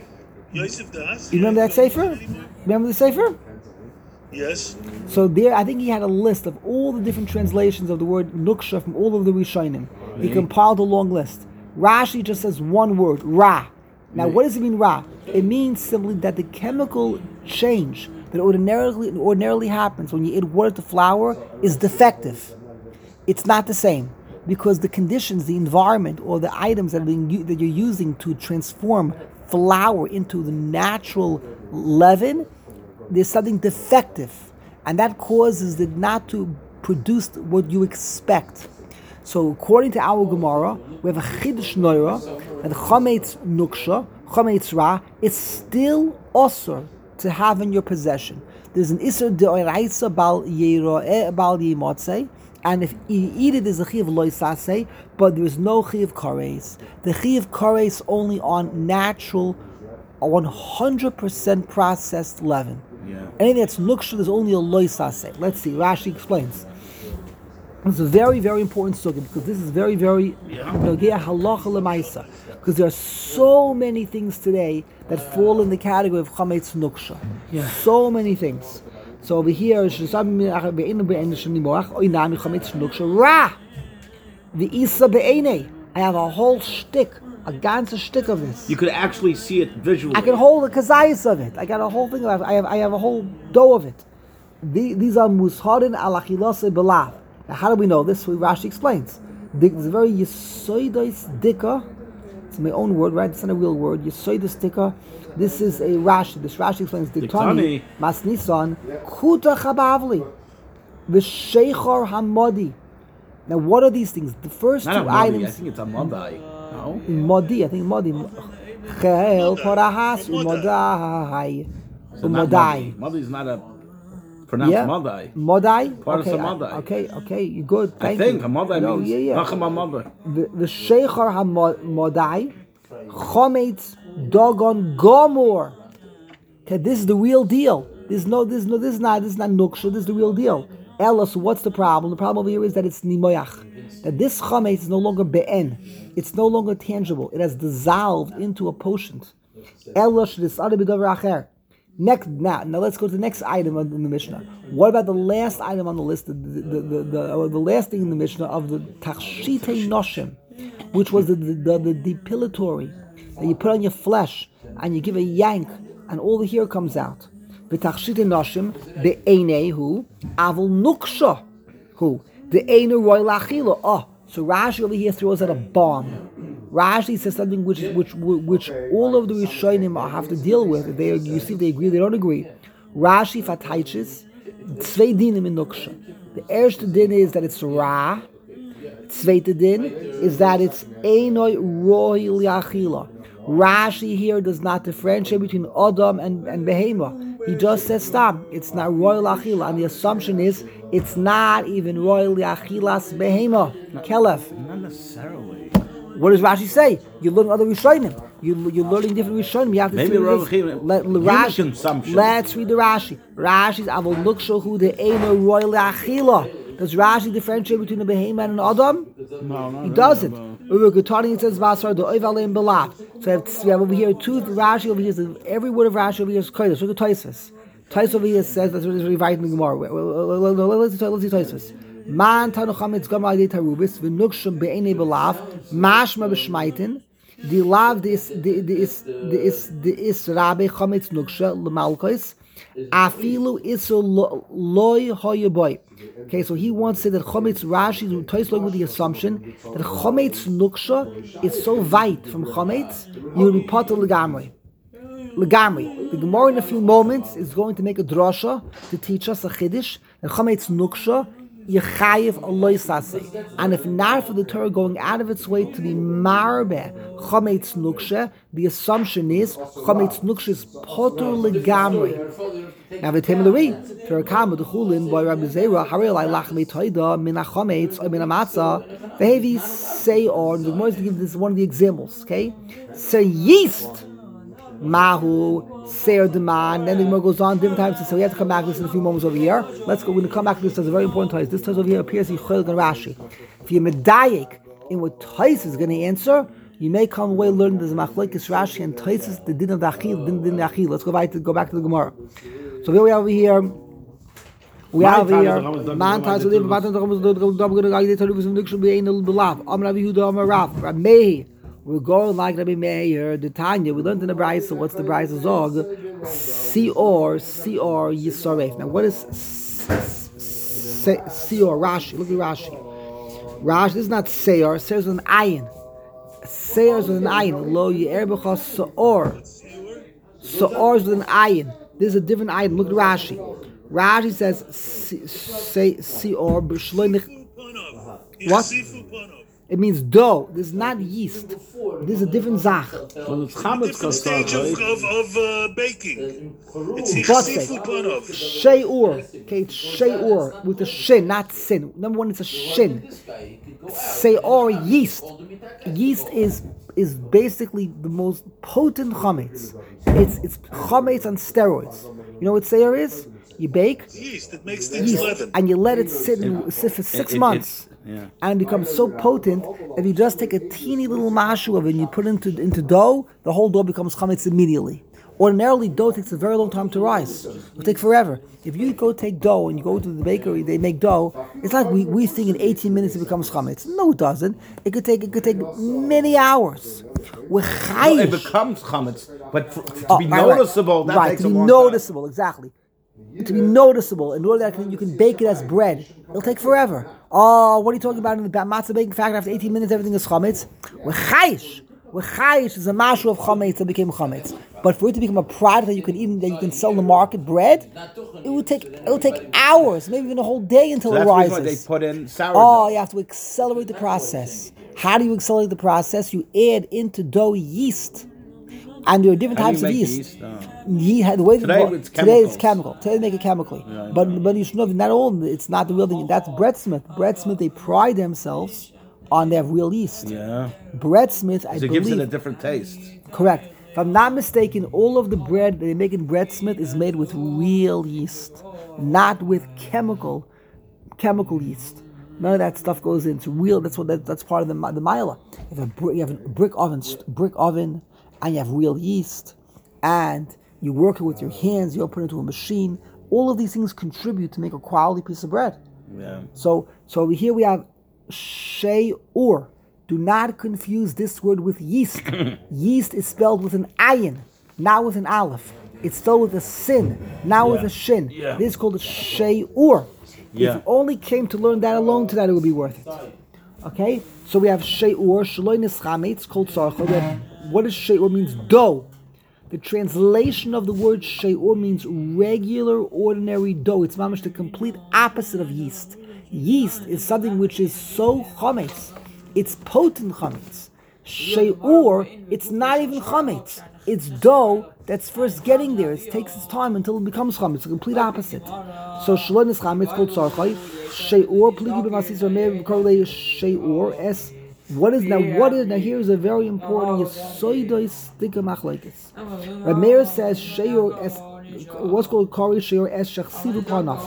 Yosef Das? You remember that sefer? Remember the sefer? Yes. So there, I think he had a list of all the different translations of the word nuksha from all of the Rishonim. He compiled a long list. Rashi just says one word, ra. Now, what does it mean, ra? It means simply that the chemical change that ordinarily ordinarily happens when you add water to flour is defective. It's not the same because the conditions, the environment, or the items that are being that you're using to transform flour into the natural leaven, there's something defective, and that causes it not to produce what you expect. So according to our Gemara, we have a Chiddush Noira that Chametz Nuksha, Chametz Ra, it's still osur to have in your possession. There's an Isser De'oraisa Bal Yeroeh Bal Yimotzei, and if you eat it, there's a Chi of Loisasei, but there's no Chi of Kares. The Chi of Kares only on natural, one hundred percent processed leaven. Yeah. Anything that's Nuksha, there's only a Loisasei. Let's see, Rashi explains. It's a very, very important sugya because this is very, very nogea halacha lemaisa. Because there are so many things today that fall in the category of chametz nuksha. Yeah. So many things. So over here, ra the isa be'ene. I have a whole shtick, a ganze shtick of this. You could actually see it visually. I can hold the kazayas of it. I got a whole thing. Of, I have, I have a whole dough of it. The, these are musharin alachilase belav. Now, how do we know this? Rashi explains. It's a very yesoidus dika. It's my own word, right? It's not a real word. Yesoidus dika. This is a Rashi. This Rashi explains diktani masnisan kuta chabavli v'sheichar hamodi. Now, what are these things? The first Not two a modi, items. I think it's a modai. No. Modi, I think modi. Chel porahas umodai. Umodai. Modi is not a pronounced Yeah. modai. Modai? Part Okay, of I- Modai. okay, okay, you're good. I Thank think you. a modai no, means yeah, yeah. Nachama mother. The the Sheikhar HaModai, Chometz Dogon Gomor. Okay, this is the real deal. This is no, this is no, this is not, this is not nuksha. This is the real deal. Ella, so what's the problem? The problem over here is that it's nimoyach. That this chometz is no longer be'en. It's no longer tangible. It has dissolved into a potion. Ella sh'dis other b'davar acher. Next, now, now let's go to the next item in the Mishnah. What about the last item on the list, the the the, the, or the last thing in the Mishnah of the tachshite noshim, which was the the, the the depilatory that you put on your flesh and you give a yank and all the hair comes out. The tachshite noshim be'enei hu avol nuksha hu the enu roy lachila. Oh, so Rashi over here throws out a bomb. Rashi says something which which which all of the Rishonim have to deal with. They you see if they agree, they don't agree. Rashi fataiches zwei dinim in nuksha. The first din is that it's ra. Zweite din is that it's einoi roi liachila. Rashi here does not differentiate between Adam and, and Behema. He just says stop. It's not royal achila, and the assumption is it's not even royal achilas Behema. Kelef. Not necessarily. What does Rashi say? You learn other Rishonim. You you're learning different Rishonim. You have to Maybe see Rav this. Chiyuv- Let, human Rashi, consumption. let's read the Rashi. Rashi's avol nukshahu de eno royal achila. Does Rashi differentiate between a behemoth and an adam? No, no, He no, doesn't. no. Over Getani it says Vasar the Oivalim Belav. So we have, we have over here two Rashi over here. Says, every word of Rashi over here is Kodesh. Look at Tosfos. Tosfos over here says that's what is rewriting the Gemara. Let's see Tosfos. Man tanu chametz gam al tarubis v'nukshum be'enei belav mashma b'shmaitin the lav this the the is the is the is rabbe chametz nuksha l'malkos afilu isu loy hoyaboy. Okay, so he wants to say that chametz Rashi Tosfos looking with the assumption that chametz nuksha is so weit from chametz you will be patur legamri. Legamri. The Gemara in a few moments is going to make a drasha to teach us a chiddush that chametz nuksha Yechayev Aloy Sase. And if not for the Torah going out of its way to be marbe Chometz Nuksha, the assumption is Chometz Nuksha is potur legamri. Now the Tim of the Re, Torah Kama the Chulin by Rabbi Zera, Harelai Lachmei Toida, Mina Chometz, or Mina Matzah, the heavy say or the Gemara is to give this one of the examples, okay? Say yeast. Mahu, Seir Deman, then the Gemara goes on different times. So we have to come back to this in a few moments over here. Let's go. We're going to come back to this. There's a very important Tais. This Tais over here appears in Chol and Rashi. If you're medayik in what Tais is going to answer, you may come away learning there's a machlokes Rashi and Tais is the din of the achil, din din achil. Let's go back to go back to the Gemara. So here we have over here. We have here. Man Tais to live. Man Tais to live. Amar Yehuda Amar Rav. Meir. We're going like Rabbi Meir, the Tanya. We learned in the Brayso. So what's the Brayso Zog? Sior, Sior Yisaref. Now, what is Sior? Rashi. Look at Rashi. Rashi. This is not Seir. Seir is an ayin. Seir is an ayin. Lo Yerbecha Saor. Saor is with an ayin. This is a different ayin. Look at Rashi. Rashi says Sior b'shloimich. What? It means dough. This is not yeast. This is a different zach. Well, it's chametz Different stage of, of, of uh, baking. It's Bosek. Yichsifu Panov. Sheyur. Okay, it's sheyur with a shin, not sin. Number one, it's a shin. Seor yeast. Yeast is is basically the most potent chametz. It's it's chametz on steroids. You know what seor is? You bake Yeast, it makes things yeast leaven. and you let it sit, in, sit for six It- it- months. Yeah. And it becomes so potent that if you just take a teeny little mashu of it and you put it into, into dough, the whole dough becomes chametz immediately. Ordinarily, dough takes a very long time to rise. It will take forever. If you go take dough and you go to the bakery, they make dough. It's like we, we think in eighteen minutes it becomes chametz. No, it doesn't. It could take it could take many hours. With No, chayish, it becomes chametz, but for, to Oh, be right, right. noticeable, that right, takes to a be long noticeable, exactly. To be noticeable, in order that you can bake it as bread, it'll take forever. Oh, what are you talking about in the matzah baking factory? After eighteen minutes, everything is chametz. With chayish, with chayish is a mashu of chametz that became chametz. But for it to become a product that you can even that you can sell in the market, bread, it would take it will take hours, maybe even a whole day until time. it So that's rises. why they put in sourdough. Oh, you have to accelerate the process. How do you accelerate the process? You add into dough yeast. And there are different How do types you of make yeast. yeast? Oh. Ye- the way Today the, it's today it's chemicals. chemical. Today they make it chemically. Yeah, but but you should know that not all. It's not the real thing. That's Breadsmith. Breadsmith, they pride themselves on their real yeast. Yeah. Breadsmith, I So it believe, gives it a different taste. correct. If I'm not mistaken, all of the bread that they make in Breadsmith is made with real yeast, not with chemical chemical yeast. None of that stuff goes in. It's real. That's what that, that's part of the the mila. You have a br- you have a brick oven, st- brick oven, and you have real yeast, and you work it with your hands. You put it into a machine. All of these things contribute to make a quality piece of bread. Yeah. So so over here we have sheyur. Do not confuse this word with yeast. Yeast is spelled with an ayin, not with an aleph. It's spelled with a sin, not with Yeah. a shin. Yeah. This is called a sheyur. Yeah. If you only came to learn that alone tonight, it would be worth it. Okay? So we have sheyur, shaloi nischametz, called sarcha. What does sheyur means? Dough. The translation of the word sheyur means regular, ordinary dough. It's mamish the complete opposite of yeast. Yeast is something which is so chametz. It's potent chametz. Sheyur, it's not even chametz. It's dough that's first getting there. It takes its time until it becomes chametz. It's the complete opposite. So shaloi nischametz called sarchai. Sheyur, pligi b'masisa meir v'korlei sheyur es What is now? What is now? Here is a very important Yesoidos Dika Machlokes. Reb Meir says Sheyor es what's called Kori Sheyor es Shechsivu Panav.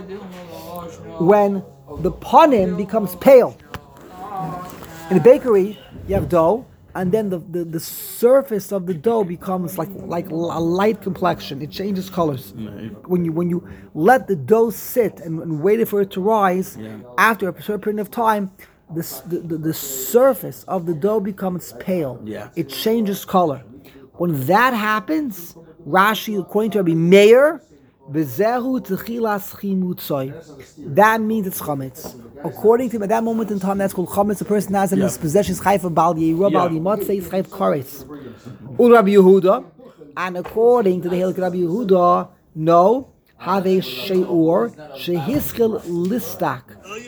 When the panim becomes pale. In the bakery, you have dough, and then the, the, the surface of the dough becomes like like a light complexion. It changes colors. Mm-hmm. When you when you let the dough sit and, and wait for it to rise, yeah. after a certain period of time, this, the, the the surface of the dough becomes pale. Yeah. It changes color. When that happens, Rashi, according to Rabbi Meir, Bezehu techilas chimutzoy. That means it's chametz. According to him, at that moment in time, that's called chametz. The person has in yeah. his possession chayv of bal yirah, bal yimatzei, chayv karetz. Ul Rabbi Yehuda, and according to the Hilchot Rabbi Yehuda, no, have a she'ur shehiskel listak.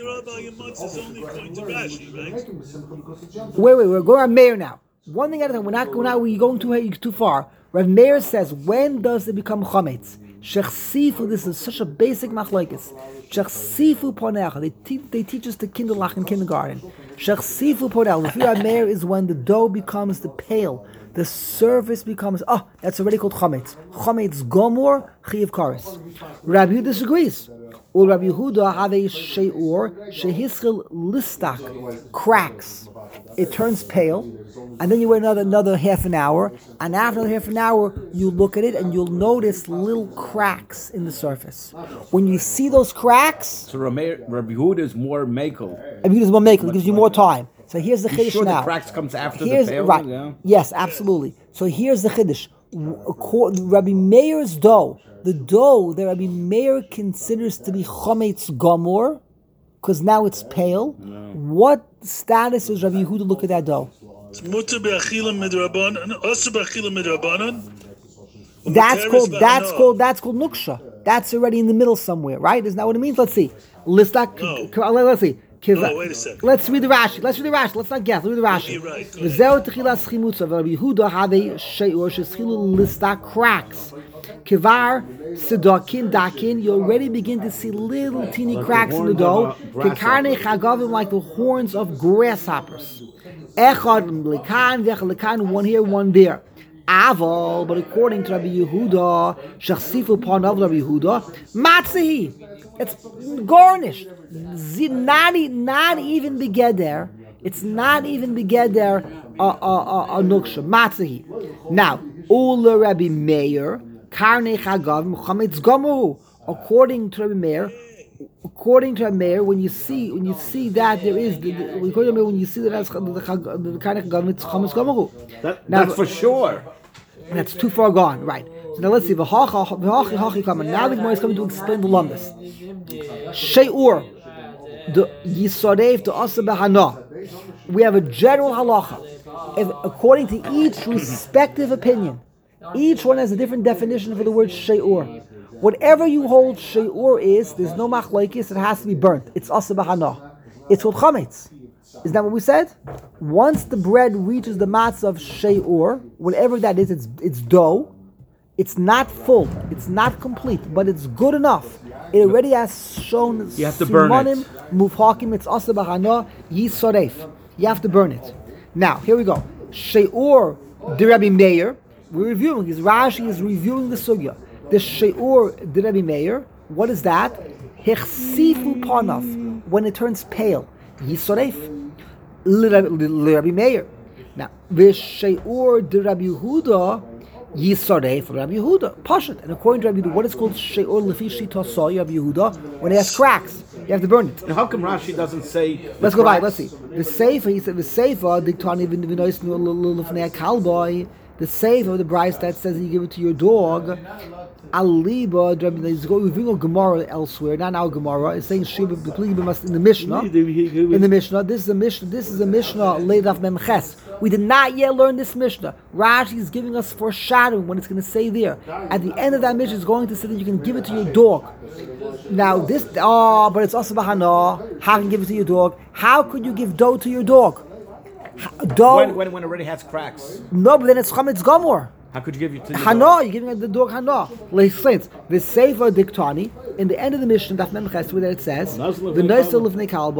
Wait, wait, we're going on Meir now. One thing at a time. We're not going out. We're going too too far. Rav Meir says, when does it become chametz? Shechsifu, this is such a basic machlokes. Shechsifu ponecha. They teach they teach us the kinderlach in kindergarten. Shechsifu ponecha. The Rav Meir is when the dough becomes the pale, the surface becomes oh, that's already called chametz. Chametz gomor chiyav kares. Rabbi Yehuda disagrees. Ul Rabbi Yehuda have a she'ur shehischil listak, cracks. It turns pale, and then you wait another another half an hour, and after another half an hour, you look at it and you'll notice little cracks in the surface. When you see those cracks, so Rabbi Yehuda is more makel. Rabbi Yehuda is more makel. It gives you more time. So here's the you chiddush sure now. The cracks comes after here's, the pale. Right? Yeah. Yes, absolutely. So here's the chiddush. Rabbi Meir's dough, the dough that Rabbi Meir considers to be chametz gomor, because now it's pale. No. What status does Rabbi Yehuda look at that dough? That's called that's called that's called nuksha. That's already in the middle somewhere, right? Isn't that what it means? Let's see. Listak. No. Let's see. No, wait a second. Let's read the Rashi. Let's read the Rashi. Let's not guess. Let's read the Rashi. V'zeu techilas chimutza v'Rabbi Yehuda have a she'ur sheschilu listak cracks. Kivar sedakin dakin. You already begin to see little teeny like cracks in the dough. Kekarne chagavim, like the horns of grasshoppers. Echad lekan v'echad lekan. One here, one there. Aval, but according to Rabbi Yehuda, shachsifu panav Rabbi Yehuda, matzahi. It's garnished. Not, not even begeder. It's not even begeder a a nuksha matzahi. Now, ula Rabbi Meir karnei chagav chametz gomu. According to Rabbi Meir, according to Rabbi Meir, when you see when you see that there is the, the, according to Rabbi Meir, when you see that as the karnei chagav it's chametz gomu. That's for sure. That's too far gone, right? So now let's see. Now the Gemara is coming to explain the lumbus. She'ur, the Yisoreif, the Asa Behana. We have a general halacha. If, according to each respective opinion, each one has a different definition for the word she'ur. Whatever you hold she'ur is, there's no machlokes, it has to be burnt. It's Asa Behana. It's called chametz. Is that what we said? Once the bread reaches the matzah of she'ur, whatever that is, it's it's dough. It's not full. It's not complete, but it's good enough. It already has shown. You have to burn it. Mufhakim, it's asa b'chana yisoref. You have to burn it. Now here we go. She'ur de Rabbi Meir. We're reviewing. His Rashi is reviewing the sugya. The she'ur de Rabbi Meir. What is that? Hechsifu panav, when it turns pale. Yisoref. Rabbi Meir. Now, v'she'ur de Rabbi Yehuda Yisarei Rabbi Yehuda Pashat. And according to Rabbi Yehuda, what is called she'ur lefi shitosoi Rabbi Yehuda, when it has cracks, you have to burn it. And how come Rashi doesn't say? Let's go back. Let's see. The Sefer, he said the Sefer diktani v'nois lefnei kalboy. The Sefer, the Bryce that says that you give it to your dog. Aliba, he's going to Gemara elsewhere, not our Gemara. It's saying Shiva in the Mishnah. In the Mishnah, this is a Mishnah. This is a Mishnah laid off Memches. We did not yet learn this Mishnah. Rashi is giving us foreshadowing what it's going to say there. At the end of that Mishnah, it's going to say that you can give it to your dog. Now this, oh, but it's also bahana. How can you give it to your dog? How could you give dough to your dog? Dough when, when, when it already has cracks. No, but then it's chametz gomor. How could you give it to your Hana, dog? you're giving the dog Hana. Like explains, the Sefer Diktani, in the end of the Mishnah, Daf Mem Ches, where it says, the Noisel of Nekalboy,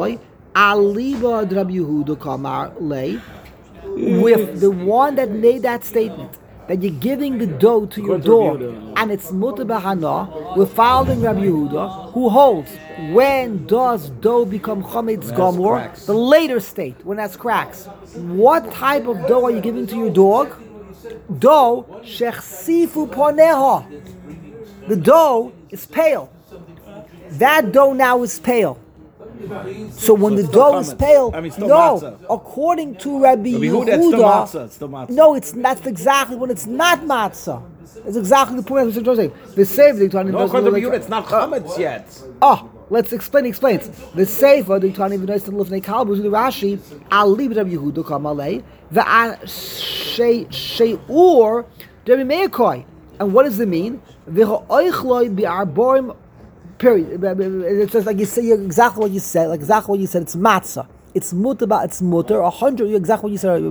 Aliba Rabbi Yehuda Kamar Lay, with the one that made that statement that you're giving the dough to your dog and it's mutar b'hana, we're following Rabbi Yehuda, who holds when does dough become chametz gamor? The later state, when that's cracks. What type of dough are you giving to your dog? Dough shechsifu poneha. The dough is pale. That dough now is pale. So when So the it's dough still is chametz. pale, I mean, still no, matzah. according to Rabbi, Rabbi Yehuda, Yehuda, it's still matzah, it's still matzah. no, it's that's exactly when it's not matzah. It's exactly the point I'm saying. The same thing. No, according to Rabbi Yehuda, it's not chametz yet. Oh, let's explain. Explains the sefer. The Tani v'nois to lufnei kalbus the Rashi. Ali Rabbi Yehuda kamalei the shei sheur Rabbi Meir. And what does it mean? V'ho oichloi bi'arborim. Period. It's just like you say exactly what you said. Like exactly what you said. It's matzah. It's mutar. It's mutar. A hundred. Exactly what you said.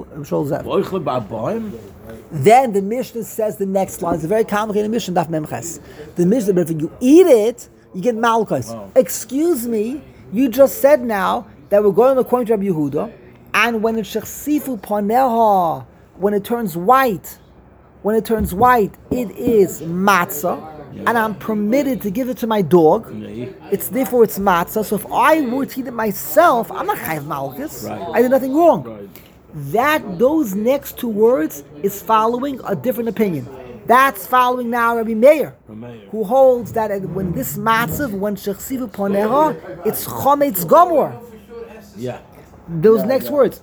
Then the Mishnah says the next line. It's a very complicated Mishnah. Daf Memches. The Mishnah, but if you eat it, you get malchus. Oh. Excuse me. You just said now that we're going according to Rabbi Yehuda, and when it's shechsifu paneha, when it turns white, when it turns white, it is matzah. Yeah. And I'm permitted to give it to my dog. Yeah. It's therefore it's matzah. So if I were to eat it myself, I'm not chayav malchus. Right. I did nothing wrong. Right. That those next two words is following a different opinion. That's following now Rabbi Meir, who holds that when this matzah, when shechsivu poneha, it's chametz gamor. Yeah. Those yeah, next yeah. words,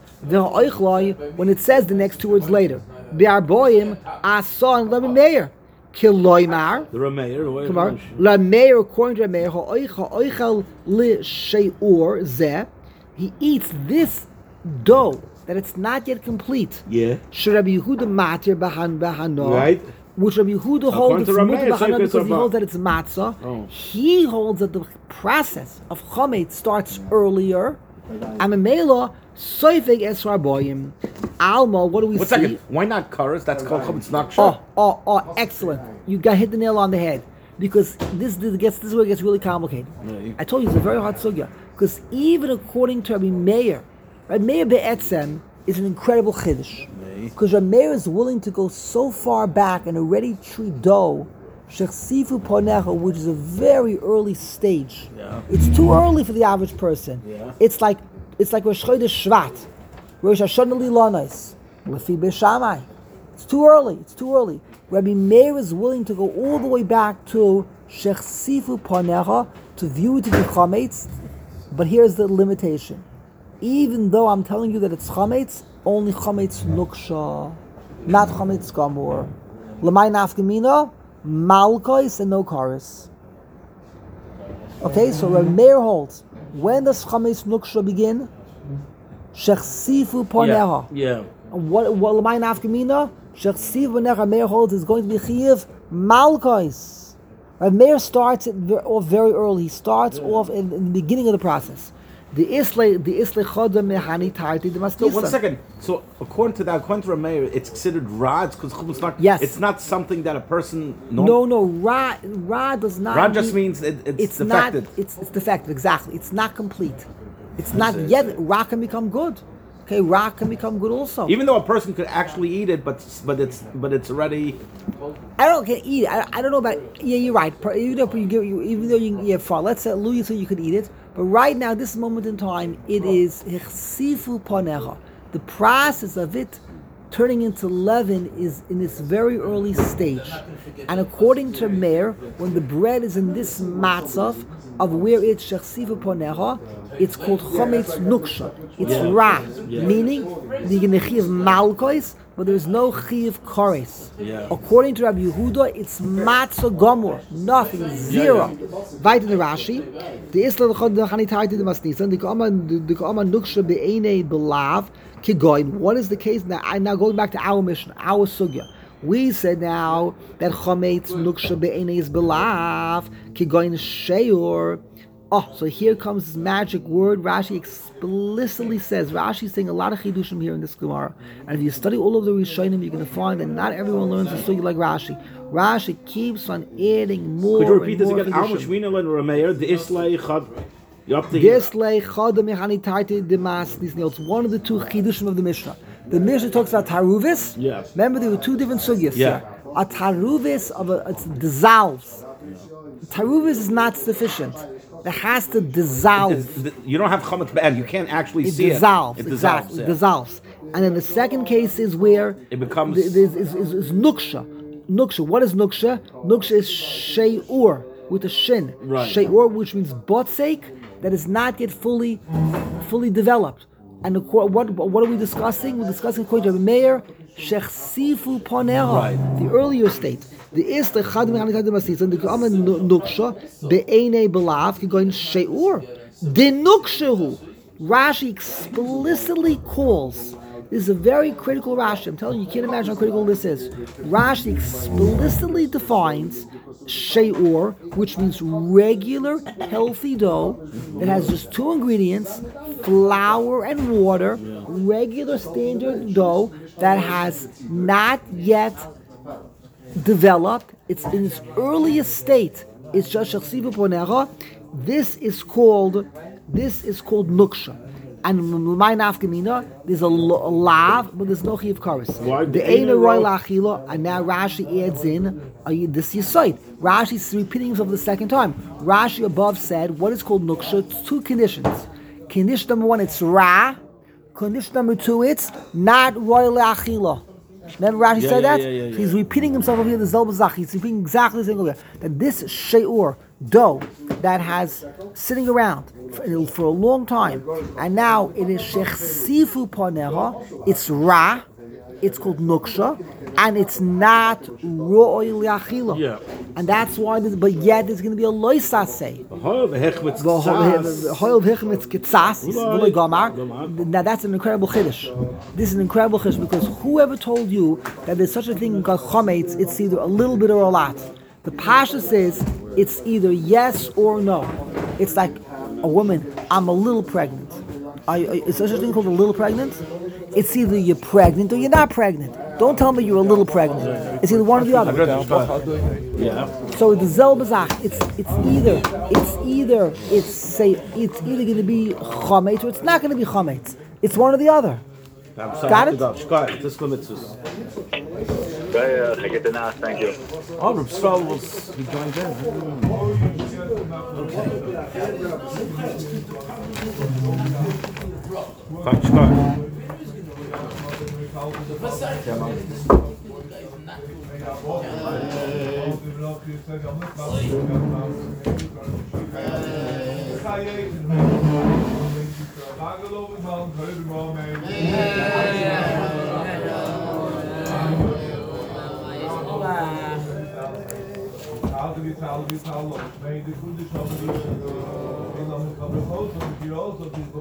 when it says the next two words later, bi'arboim asa and Rabbi Meir. Kiloimar. The Rameir. Come on. Rameir, according to Rameir, ha'oichel li sheur zeh. He eats this dough that it's not yet complete. Yeah. Rabbi Yehuda matir b'han b'hano. Right. Which Rabbi Yehuda holds it's mutar b'hano because he holds that it's matzah. Oh. He holds that the process of chametz starts earlier. Amemela soifeg es raboyim. Alma, what do we One see? second. Why not chorus? That's called chametz naksha. Oh, oh, oh, excellent. You got hit the nail on the head. Because this, this gets this is where it gets really complicated. Yeah. I told you it's a very hard sugya. Because even according to Rabbi Meir, Rabbi Meir be'etzem is an incredible chiddush. Because Rabbi Meir is willing to go so far back and already treat dough, shechsifu ponecha, which is a very early stage. Yeah. It's too early for the average person. Yeah. It's like it's like Rosh Chodesh Shvat. Rosh Hashanah Lilanos, Lefi Beishamai. It's too early. It's too early. Rabbi Meir is willing to go all the way back to Shechsifu Panecha to view it to be chametz, but here's the limitation. Even though I'm telling you that it's chametz, only chametz nuksha, not chametz gamor. L'may nafkamina, malkois and no karis. Okay, so Rabbi Meir holds. When does chametz nuksha begin? Shechsifu Panecha. Yeah. yeah. What what l'may nafkamina? Shechsifu Panecha. Meir holds is going to be chiyuv malkois. Rav Meir starts it off very early. He starts off in, in the beginning of the process. The isle, the isle choda mehani tarti the mastisa. So one second. So according to that, according to Rav Meir, it's considered rad because it's not. Yes. It's not something that a person. No, no. Ra ra does not. Rad just means it, it's, it's defective. Not, it's it's defective. Exactly. It's not complete. It's not it. yet. Ra can become good. Okay, ra can become good also. Even though a person could actually eat it, but but it's but it's already. I don't can eat it. I, I don't know about. Yeah, you're right. Even though you give, you, even though you can eat far, let's say Louis, so you could eat it. But right now, this moment in time, it is hichsifu panecha. The process of it turning into leaven is in its very early stage. And according to Meir, when the bread is in this matzav of where it's hichsifu panecha, it's called chometz nuksha. It's yeah. ra, yeah. meaning the nechi of malkois, but there's no chi of kores. Yeah. According to Rabbi Yehuda, it's matzah gomor, nothing, zero. Right in the Rashi, the isla the chanitayt the masnisan the kama the kama nuksha be'enei belav kigoin. What is the case now? I now going back to our mission, our sugya. We said now that chometz nuksha be'enei is belav kigoin sheur. Oh, so here comes this magic word. Rashi explicitly says, Rashi is saying a lot of chidushim here in this Gemara. And if you study all of the Rishonim, you're going to find that not everyone learns the story like Rashi. Rashi keeps on adding more. Could you repeat and this more again? How much we know in Rameir, the Islay Chad. You're up to here. This lay chada mechani taite de mas. This notes one of the two chidushim of the Mishnah. The Mishnah talks about taruvis. Yeah. Remember, there were two different sugyas. Yeah. A taruvis of a it dissolves. Taruvis is not sufficient. It has to dissolve. It's- You don't have chametz be'ed. You can't actually It see dissolves. it. It dissolves. Exactly. yeah. It dissolves. And then the second case is where It becomes- th- is, is, is, is nuksha. Nuksha. What is nuksha? Nuksha is sheyur with a shin. Right. Sheyur, which means botsek, that is not yet fully, fully developed. And the, what what are we discussing? We're discussing according to Meir shechsifu ponera, Right. the earlier state. The is the chad mechanikat masis and the kama nuksha be'ene belav going sheyur. The nukshahu. Rashi explicitly calls. This is a very critical Rashi. I'm telling you, you can't imagine how critical this is. Rashi explicitly defines sheyur, which means regular, healthy dough that has just two ingredients, flour and water, regular standard dough that has not yet developed. It's in its earliest state. It's just shachsiva ponera. This is called, this is called nuksha. And my nafkamina, there's a, lo- a lav, but there's no chiv karis. Why? The ain't a royal achila, and now Rashi adds in uh, this yisoid. Rashi is repeating himself the second time. Rashi above said what is called nuksha. It's two conditions. Condition number one, it's ra. Condition number two, it's not royal achila. Remember Rashi Yeah, said yeah, that? yeah, yeah, yeah. He's repeating himself over here, the Zelbazach. He's repeating exactly the same over here. That this sheyur, dough, that has sitting around for, for a long time, and now it is shechsifu ponera, it's ra, it's called nuksha, and it's not ro'oy li'achila. Yeah. And that's why, this, but yet there's going to be a loisase. Hoil v'hechmetz Well, tzas. Hoil v'hichmetz kitzas, Right. gamar. Gamar. Now that's an incredible chiddush. This is an incredible chiddush because whoever told you that there's such a thing called chometz, it's either a little bit or a lot. The pasha says it's either yes or no. It's like a woman, I'm a little pregnant. Are, you- is such a thing called a little pregnant? It's either you're pregnant or you're not pregnant. Don't tell me you're a little pregnant. It's either one or the other. Yeah. So the Zelbazach, it's it's either it's either it's say it's either going to be chametz or it's not going to be chametz. It's one or the other. Got it? Shkar, this mitzvahs. I get the nas, thank you. Oh, Reb Stroll was, he joined in. Thank you, Shkar. May the good is